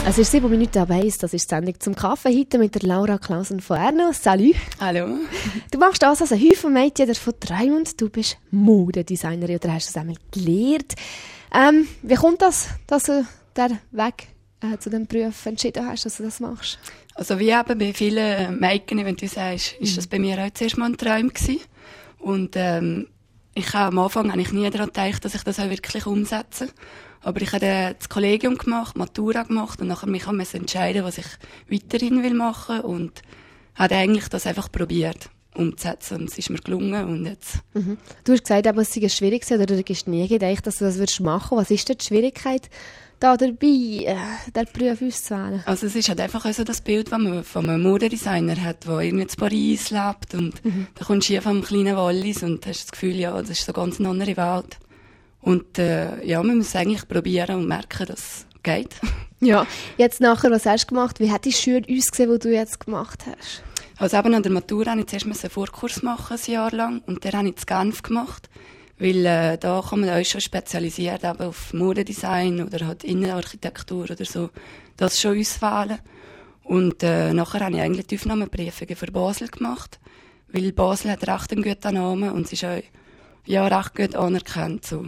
Es ist 7 Minuten ab 1, das ist die Sendung zum Kaffee heute mit der Laura Klausen von Erno. Salut! Hallo! Du machst das als ein Häufchen Mädchen von Träumen. Du bist Modedesignerin oder hast du das einmal gelernt. Wie kommt das, dass du den Weg zu diesem Beruf entschieden hast, dass du das machst? Also wie eben bei vielen Mädchen, wenn du sagst, ist das bei mir auch zuerst mal ein Traum gewesen. Und ich habe am Anfang eigentlich nie daran gedacht, dass ich das auch wirklich umsetze. Aber ich habe das Kollegium gemacht, Matura gemacht und nachher mich entscheiden, was ich weiterhin machen will und habe eigentlich das einfach probiert umzusetzen und es ist mir gelungen und jetzt. Mhm. Du hast gesagt, es sei schwierig oder du hast nie gedacht, dass du das machen würdest. Was ist denn die Schwierigkeit da dabei, den Beruf auszuwählen? Also es ist halt einfach so das Bild, das man von einem Modedesigner hat, der irgendwie in Paris lebt und da kommst du hier vom kleinen Wallis und hast das Gefühl, ja, das ist so ganz eine andere Welt. Und ja, man muss eigentlich probieren und merken, dass es geht. Ja, jetzt nachher, was hast du gemacht? Wie hat die Schule ausgesehen, die du jetzt gemacht hast? Also eben an der Matura musste ich zuerst einen Vorkurs machen, ein Jahr lang. Und den habe ich in Genf gemacht. Weil da kann man auch schon spezialisiert eben auf Modedesign oder halt Innenarchitektur oder so. Das schon auswählen. Und nachher habe ich eigentlich die Aufnahmeprüfungen für Basel gemacht. Weil Basel hat recht einen guten Namen und es ist auch ja, recht gut anerkannt. So.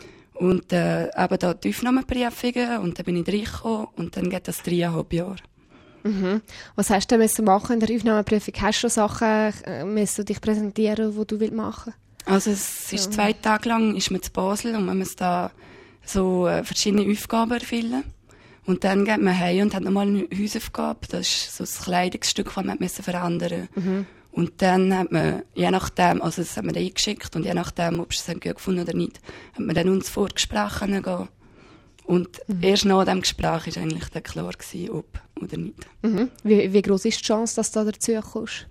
Und eben da die Aufnahmeprüfungen und dann bin ich reingekommen und dann geht das 3,5 Jahre. Mhm. Was hast du denn machen in der Aufnahmeprüfung? Hast du schon Sachen müssen dich präsentieren, die du machen willst? Also es ist 2 Tage lang ist man zu Basel und man muss da so verschiedene Aufgaben erfüllen. Und dann geht man heim und hat nochmal eine Hausaufgabe. Das ist so ein Kleidungsstück, das man verändern musste. Mhm. Und dann hat man, je nachdem, also das hat man dann eingeschickt und je nachdem, ob es dann gut gefunden oder nicht, hat man dann uns Vorgespräche gehen. Und erst nach dem Gespräch war eigentlich dann klar gewesen, ob oder nicht. Mhm. Wie gross ist die Chance, dass du dazu kommst?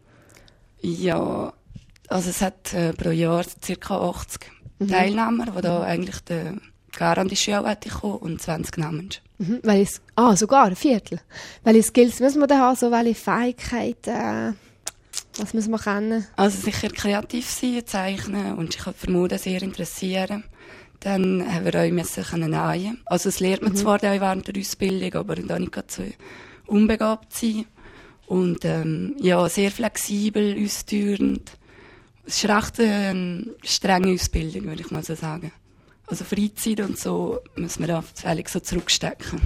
Ja, also es hat pro Jahr ca. 80 Teilnehmer, die da eigentlich gar an die Schule kommen und 20 Namen. Mhm. Sogar ein Viertel. Welche Skills müssen wir da haben, so welche Fähigkeiten? Was muss man kennen? Also sicher kreativ sein, zeichnen und sich für Mode sehr interessieren. Dann haben wir auch nähen. Also das lernt man zwar auch während der Ausbildung, aber da nicht so unbegabt sein. Und ja, sehr flexibel, austauschend. Es ist recht eine strenge Ausbildung, würde ich mal so sagen. Also Freizeit und so muss man da völlig so zurückstecken.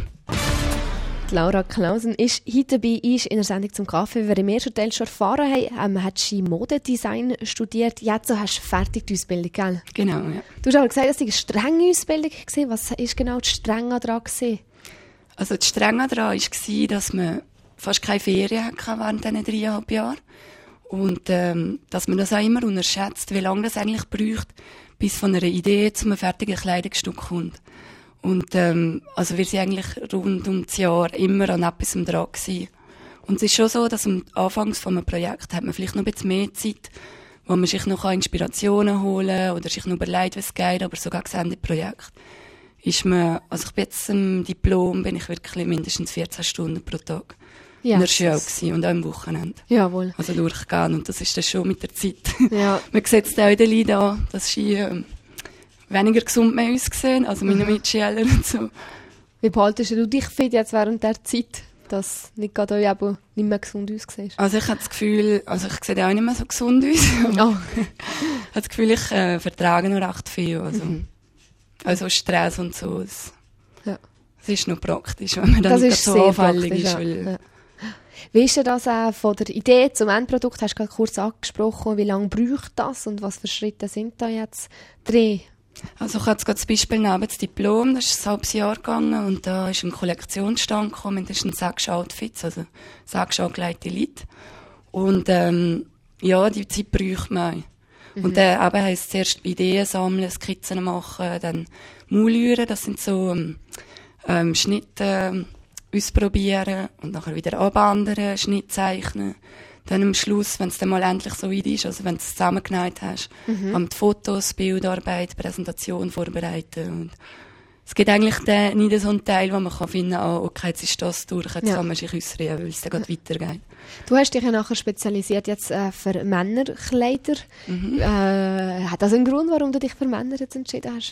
Laura Klausen ist heute bei uns in der Sendung zum Kaffee, wie wir im ersten Teil schon erfahren haben. Hat sie Modedesign studiert. Jetzt hast du fertig die Ausbildung, gell? Genau, ja. Du hast aber gesagt, das war eine strenge Ausbildung. Was war genau das Strenge daran? Also das Strenge daran war, dass man fast keine Ferien hatte während diesen 3,5 Jahren. Und dass man das auch immer unterschätzt, wie lange das eigentlich braucht, bis von einer Idee zu einem fertigen Kleidungsstück kommt. Und also wir sind eigentlich rund um das Jahr immer an etwas dran gewesen. Und es ist schon so, dass am Anfang von einem Projekt hat man vielleicht noch ein bisschen mehr Zeit, wo man sich noch Inspirationen holen kann oder sich noch überlegt, was geht, aber sogar das Ende-Projekt ist man, also ich bin jetzt im Diplom, bin ich wirklich mindestens 14 Stunden pro Tag in der Schule gewesen und auch am Wochenende. Jawohl. Also durchgehen und das ist dann schon mit der Zeit. Ja. Man sieht es auch in den Leuten an, dass sie weniger gesund mehr ausgesehen, also meine Mitschüler und so. Wie behaltest du dich fit jetzt während der Zeit, dass nicht gerade euch aber nicht mehr gesund aussiehst? Also ich habe das Gefühl, also ich sehe auch nicht mehr so gesund aus. Ich habe das Gefühl, ich vertrage noch recht viel. Also Stress und so. Es ist noch praktisch, wenn man dann nicht so anfällig ist. Ja. Wie ist denn das von der Idee zum Endprodukt? Hast du gerade kurz angesprochen, wie lange braucht das und was für Schritte sind da jetzt drin? Also ich habe jetzt gerade das Beispiel neben das Diplom, das ist ein halbes Jahr gegangen und da ist ein Kollektionsstand gekommen, das sind 6 Outfits, also 6 angelegte Leute. Und ja, die Zeit braucht man. Und dann eben heisst es zuerst Ideen sammeln, Skizzen machen, dann Maulüren, das sind so Schnitte ausprobieren und nachher wieder abändern, Schnitt zeichnen. Dann am Schluss, wenn es dann mal endlich so weit ist, also wenn du es zusammengenäht hast, haben die Fotos, Bildarbeit, Präsentation vorbereiten. Und es gibt eigentlich nicht so einen Teil, wo man kann finden kann, okay, jetzt ist das durch, jetzt kann man sich ausreden, weil es dann gerade weitergeht. Du hast dich ja nachher spezialisiert jetzt für Männerkleider. Hat das einen Grund, warum du dich für Männer jetzt entschieden hast?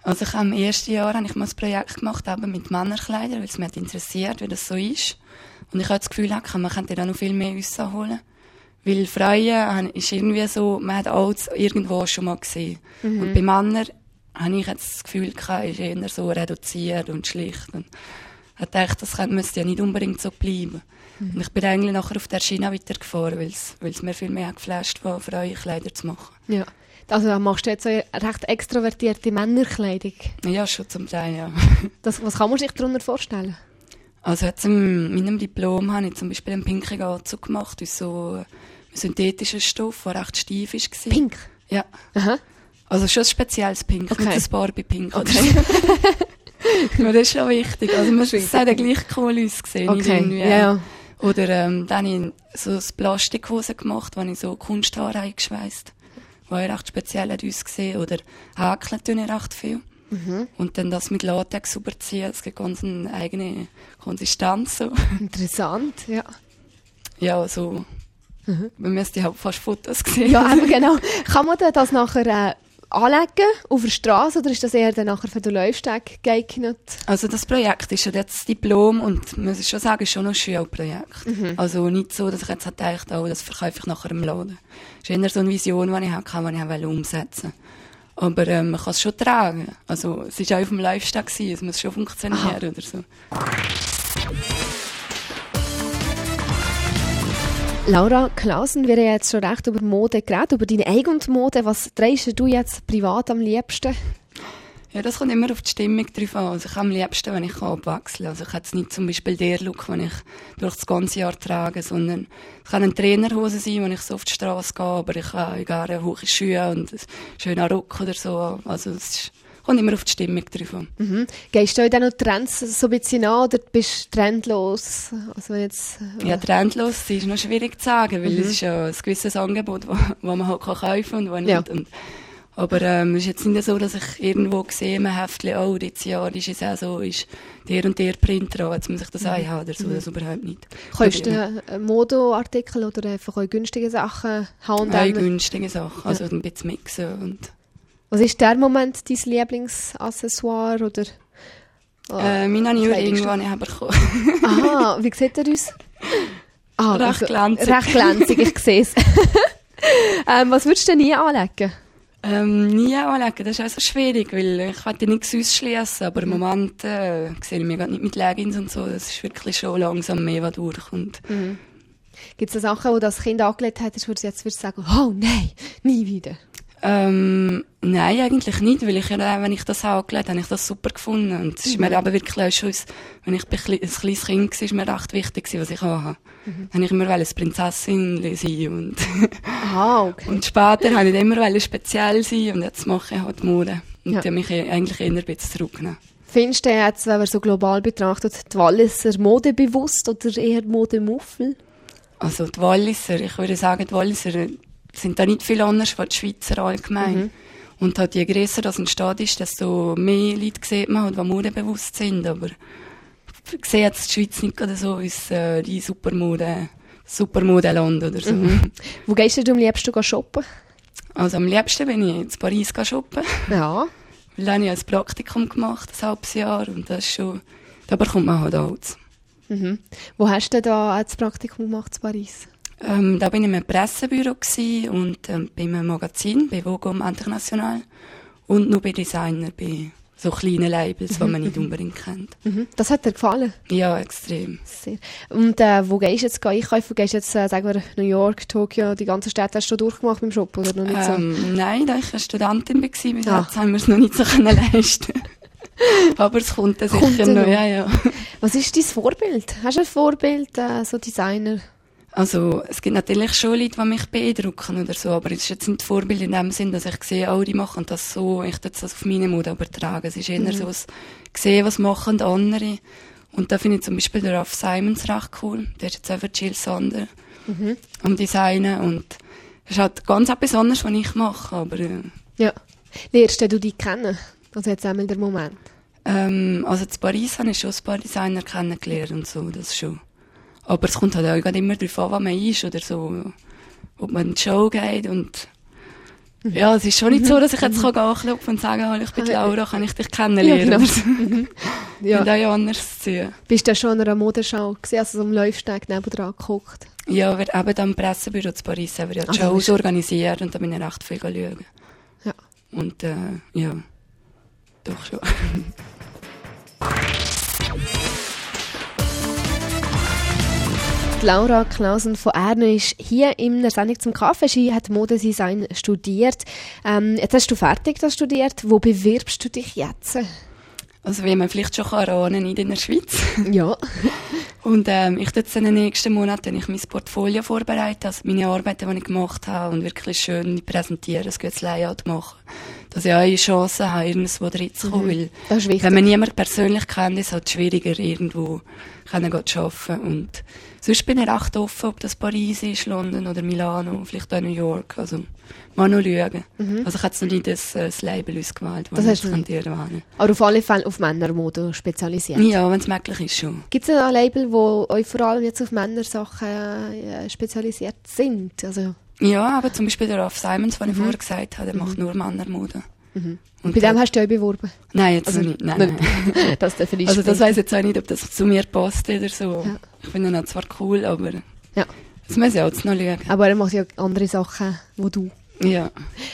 Also ich habe im ersten Jahr habe ich mal ein Projekt gemacht, eben mit Männerkleidern, weil es mich interessiert, wie das so ist. Und ich habe das Gefühl, man könnte da noch viel mehr rausholen. Weil Frauen ist irgendwie so, man hat alles irgendwo schon mal gesehen. Und bei Männern habe ich jetzt das Gefühl, ist eher so reduziert und schlicht. Und ich dachte, das müsste ja nicht unbedingt so bleiben. Und ich bin eigentlich nachher auf der Schiene weitergefahren, weil es mir viel mehr geflasht war, Frauen Kleider zu machen. Ja. Also machst du jetzt so eine recht extrovertierte Männerkleidung? Ja, schon zum Teil, ja. Was kann man sich darunter vorstellen? Also jetzt in meinem Diplom habe ich zum Beispiel einen pinken Anzug gemacht, aus so einem synthetischen Stoff, der recht steif war. Pink? Ja. Aha. Also schon ein spezielles Pink, Okay. nicht ein Barbie-Pink. Okay. Aber das ist schon wichtig. Also es hat ja gleich cool ausgesehen. nicht Okay, irgendwie. ja. Oder dann habe ich so ein Plastikhose gemacht, wo ich so Kunsthaare eingeschweißt, wo ich recht speziell hat ausgesehen. Oder häkeln tue ich recht viel. Und dann das mit Latex überziehen, das gibt ganz eine eigene Konsistenz. So. Interessant, ja. Ja, so. Man müsste halt fast Fotos sehen. Ja, eben genau. Kann man das nachher anlegen auf der Straße oder ist das eher dann nachher für den Laufsteg geeignet? Also das Projekt ist ja jetzt das Diplom und man muss schon sagen, es ist schon ein Schulprojekt. Also nicht so, dass ich jetzt gedacht habe, das verkaufe ich nachher im Laden. Es ist eher so eine Vision, die ich hatte, die ich umsetzen wollte. Aber man kann es schon tragen. Also es war auch auf dem Laufsteg, es muss schon funktionieren oder so. Laura Clausen, wir haben jetzt schon recht über Mode geredet, über deine eigene Mode. Was trägst du jetzt privat am liebsten? Ja, das kommt immer auf die Stimmung drauf an. Also ich habe am liebsten, wenn ich abwechseln kann. Also ich habe jetzt nicht zum Beispiel den Look, den ich durch das ganze Jahr trage, sondern es kann eine Trainerhose sein, wenn ich so auf die Straße gehe, aber ich habe gerne hohe Schuhe und einen schönen Rock oder so. Also es kommt immer auf die Stimmung drauf an. Gehst du dann noch Trends so ein bisschen an oder bist du trendlos? Also jetzt, Ja, trendlos das ist noch schwierig zu sagen, weil es ist ja ein gewisses Angebot, wo man halt kaufen kann und wo nicht. Ja. Aber es ist jetzt nicht so, dass ich irgendwo sehe, ein Heftchen, oh, dieses Jahr ist es auch so, ist der und der Print dran, jetzt muss ich das einhaben oder so, das überhaupt nicht. kaufst du Modeartikel oder einfach auch günstige Sachen? H&M? Günstige Sachen, also ein bisschen mixen. Und Was ist der Moment dein Lieblingsaccessoire oder? Meine habe ich irgendwann bekommen. Aha, wie sieht er aus? Recht glänzig. Recht glänzig, ich sehe es. Was würdest du denn nie anlegen? Nie anlegen, das ist also schwierig, weil ich will nichts ausschließen, aber im Moment sehe ich mich gerade nicht mit Leggings und so, das ist wirklich schon langsam mehr, was durchkommt. Gibt es Sachen, wo das Kind angelegt hat, würdest du jetzt sagen, oh nein, nie wieder? Nein, eigentlich nicht, weil wenn ich das angelegt habe, habe ich das super gefunden. Und es ist mir aber wirklich auch schon, wenn ich ein kleines Kind war, ist mir recht wichtig, was ich habe. Dann habe ich immer eine Prinzessin sein und, Okay. und später habe ich immer speziell sein und jetzt mache ich halt Mode. Und Ja. die habe mich eigentlich eher ein bisschen zurückgenommen. Findest du jetzt, wenn man so global betrachtet, die Walliser modebewusst oder eher Modemuffel? Also die Walliser, ich würde sagen, die Walliser sind da nicht viel anders als die Schweizer allgemein. Und halt, je grösser das ein Stadt ist, desto mehr Leute sieht man halt, die modebewusst sind. Aber ich sehe jetzt die Schweiz nicht gerade so als die Supermodeland oder so. Wo gehst du am liebsten shoppen? Also am liebsten bin ich in Paris shoppen. Ja. Weil da habe ich ein Praktikum gemacht, ein halbes Jahr. Und das ist schon, da bekommt man halt alles. Wo hast du da das Praktikum gemacht in Paris? Da bin ich in einem Pressebüro gsi und bei einem Magazin, bei Vogue International. Und noch bei Designer, bei so kleinen Labels, die man nicht unbedingt kennt. Das hat dir gefallen? Ja, extrem. Sehr. Und wo gehst du jetzt einkaufen? Gehst du jetzt, sagen wir, New York, Tokio, die ganze Städte hast du durchgemacht beim Shop oder noch nicht so? Nein, da ich eine Studentin war, bis jetzt haben wir es noch nicht so leisten. Aber es kommt dann sicher noch, ja. Was ist dein Vorbild? Hast du ein Vorbild, so Designer? Also, es gibt natürlich schon Leute, die mich beeindrucken oder so, aber es ist jetzt nicht Vorbild in dem Sinn, dass ich sehe, oh, die machen das so, ich das auf meine Mode übertragen. Es ist eher so, ich sehe, was machen andere. Und da finde ich zum Beispiel den Ralph Simons recht cool. Der ist jetzt auch für Jill Sander am Designen und es ist halt ganz etwas anderes, was ich mache, aber Ja. Lernst du die kennen? Also jetzt einmal der Moment. Also in Paris habe ich schon ein paar Designer kennengelernt und so, das schon. Aber es kommt halt auch immer darauf an, was man ist oder so. Ob man in die Show geht und Ja, es ist schon nicht so, dass ich jetzt anklopfen kann und sagen, hallo, ich bin Laura, kann ich dich kennenlernen? Ja, genau. Ja. Und auch ja anders zu tun. Bist du schon an einer Modenschau gewesen, also so am Läufsteg nebendran geguckt? Ja, wir eben am Pressebüro zu Paris haben wir ja die Shows organisiert und da bin ich recht viel schauen. Ja. Und ja, doch schon. Laura Klausen von Erne ist hier in der Sendung zum Kaffee. Sie hat Modedesign studiert. Jetzt hast du fertig das studiert. Wo bewirbst du dich jetzt? Also wie man vielleicht schon ahnen, nicht in der Schweiz. Ja. Und ich tue jetzt in den nächsten Monaten mein Portfolio vorbereiten, also meine Arbeiten, die ich gemacht habe, und wirklich schön präsentieren, ein gutes Layout machen. Dass ich auch eine Chance habe, irgendwo drin zu kommen. Weil das ist wichtig. Wenn man niemanden persönlich kennt, ist es halt schwieriger, irgendwo zu arbeiten. Und sonst bin ich recht offen, ob das Paris ist, London oder Milano, vielleicht auch New York. Also mal noch schauen. Also ich habe jetzt noch nicht das Label ausgewählt, das ich erwähnen. Aber auf alle Fälle auf Männermode spezialisiert? Ja, wenn es möglich ist schon. Gibt es ein Label, wo euch vor allem jetzt auf Männersachen spezialisiert sind? Also ja, aber zum Beispiel der Ralph Simons, den ich vorher gesagt habe, der macht nur Männermode. Und bei dem hast du euch beworben? Nein, jetzt noch nicht. Nein. Das also das weiss jetzt auch nicht, ob das zu mir passt oder so. Ja. Ich finde ihn zwar cool, aber das muss ich auch jetzt noch schauen. Aber er macht ja andere Sachen, wo du... Ja.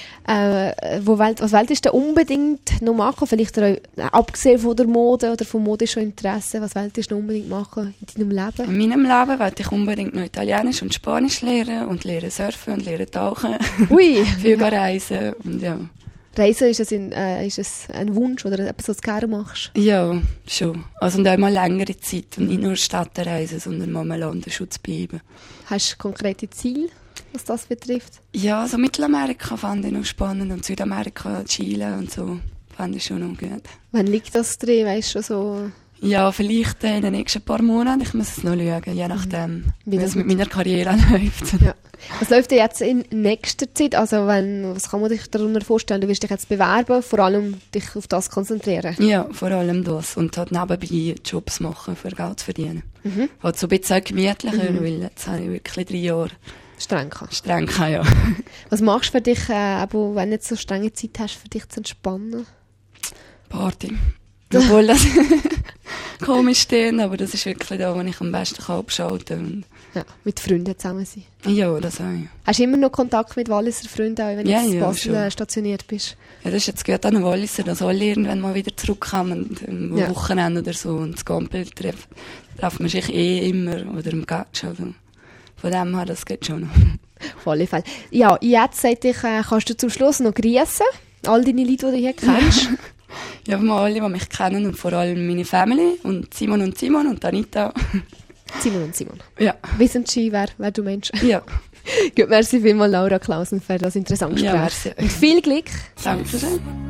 Was wolltest du unbedingt noch machen? Vielleicht abgesehen von der Mode oder vom modischen Interesse, was wolltest du noch unbedingt machen in deinem Leben? In meinem Leben wollte ich unbedingt noch Italienisch und Spanisch lernen und lernen surfen und lernen tauchen. Ui! Viel reisen und ja. Reisen, ist es ein Wunsch oder etwas, was du gerne machst? Ja, schon. Also und auch mal längere Zeit und nicht nur Städtereisen, sondern mal im Landesschutz bleiben. Hast du konkrete Ziele, was das betrifft? Ja, also Mittelamerika fand ich noch spannend und Südamerika, Chile und so fand ich schon noch gut. Wann liegt das drin, weißt du, so? Ja, vielleicht in den nächsten paar Monaten. Ich muss es noch schauen, je nachdem, wie es mit meiner Karriere läuft. Ja. Was läuft denn jetzt in nächster Zeit? Also was kann man sich darunter vorstellen? Du wirst dich jetzt bewerben, vor allem dich auf das konzentrieren? Ja, vor allem das. Und halt nebenbei Jobs machen, für Geld zu verdienen. Halt so ein bisschen gemütlicher, weil jetzt habe ich wirklich 3 Jahre streng, ja. Was machst du für dich, aber wenn du jetzt so strenge Zeit hast, für dich zu entspannen? Party. Obwohl das komisch stehen, aber das ist wirklich da, wo ich am besten abschalten kann. Ja, mit Freunden zusammen sein. Ja, das auch. Hast du immer noch Kontakt mit Walliser Freunden, auch wenn du in Basel stationiert bist? Ja, das ist jetzt gut an den Walliser, dass alle irgendwann mal wieder zurückkommen, am Wochenende oder so, und das Gampel treffen man sich immer, oder im Gatsch. Also von dem her, das geht schon noch. Auf alle Fälle. Ja, jetzt kannst du zum Schluss noch grüßen, all deine Leute, die du hier kennst. Ja, mal alle, die mich kennen, und vor allem meine Family und Simon und Anita. Simon und Simon. Ja. Wissen Sie, wer du Mensch? Ja. Gut, merci vielmals, Laura Klausen, für das interessante Gespräch. Ja, merci. Und viel Glück. Dankeschön.